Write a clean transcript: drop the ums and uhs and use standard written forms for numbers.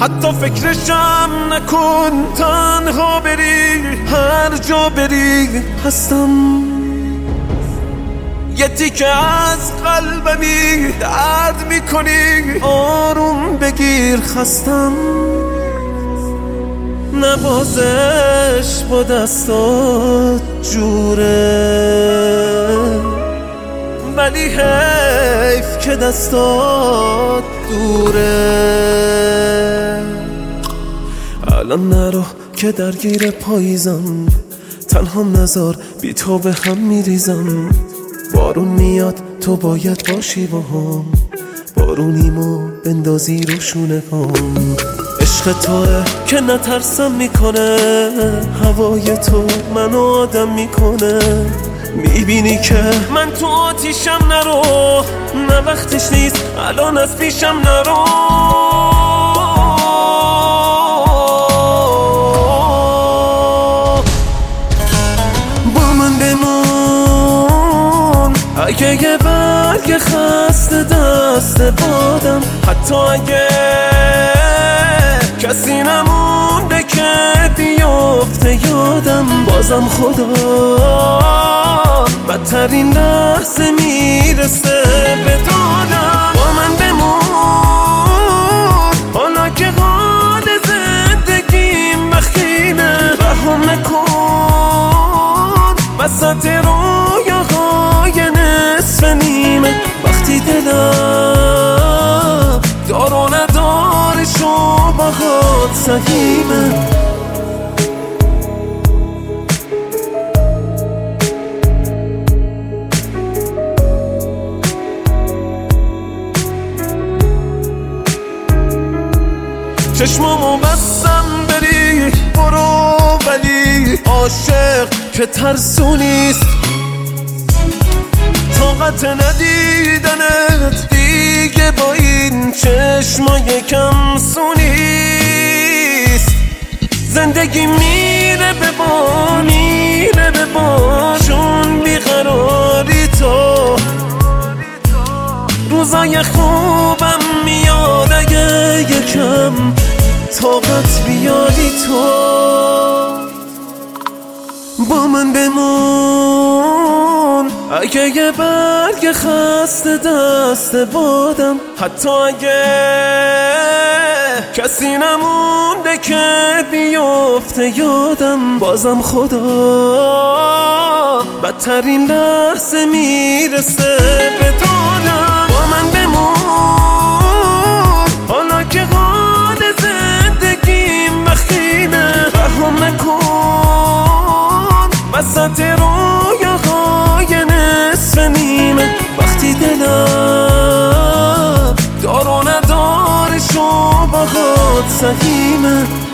حتی فکرشم نکن، تنها بری هر جا بری هستم. یه تیکه از قلبمی درد میکنی، آروم بگیر خستم. نوازش با دستات جوره، ولی حیف که دستات دوره. الان نرو که درگیر پاییزم، تنها نذار بی تو به هم میریزم. بارون میاد تو باید باشی با هم، بارونیمو بندازی رو شونه هم. عشق توه که نترسم میکنه، هوای تو منو آدم میکنه. میبینی که من تو آتیشم، نرو نه وقتش نیست الان از پیشم نرو. با من بمون اگه یه برگ خسته دست بادم، حتی اگه کسی نمونده که بیفته یادم. بازم خدا بدترین لحظه میرسه به دادم. با من بمون حالا که حال زندگیم بخیمه، رهم نکن وسط رویاهای نصف نیمه. وقتی دلم دار و ندارش و باهات سهیمه. چشمامو بستم بری برو، ولی عاشق که ترسونیست. طاقت ندیدنت دیگه با این چشمای کم سونیست. زندگی میره به بان، میره به بان، چون بیقراری تو. روزای خوبم میاد اگه یکم طاقت بیاری تو. با من بمون اگه یه برگ خسته دست بادم، حتی اگه کسی نمونده که بیفته یادم. بازم خدا بدترین لحظه میرسه به دادم. با من بمون حالا که حال زندگیم بخیمه، رهم نکن وسط رویاهای نصف نیمه. وقتی دلم دار و ندارش و باهات سهیمه.